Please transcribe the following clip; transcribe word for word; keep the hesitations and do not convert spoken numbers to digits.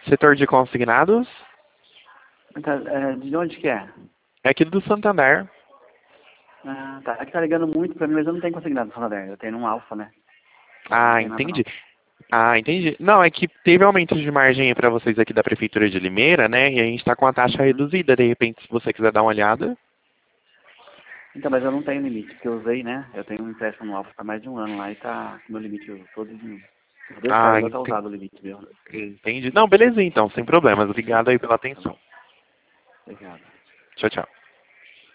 setor de consignados. Tá, é, de onde que é? É aqui do Santander. Ah, tá. Aqui tá ligando muito pra mim, mas eu não tenho consignado no Santander. Eu tenho um Alfa, né? Não Ah, tem nada entendi. não. Ah, entendi. Não, é que teve aumento de margem para vocês aqui da Prefeitura de Limeira, né? E a gente está com a taxa Uhum. reduzida. De repente, se você quiser dar uma olhada. Então, mas eu não tenho limite, porque eu usei, né? Eu tenho um empréstimo no Alfa há mais de um ano lá e tá com meu limite todo de... Os dois Ah, carros já tá enten- usado o limite, viu? entendi. Não, beleza então, sem problemas. Obrigado aí pela Tá bom. atenção. Obrigado. Tchau, tchau.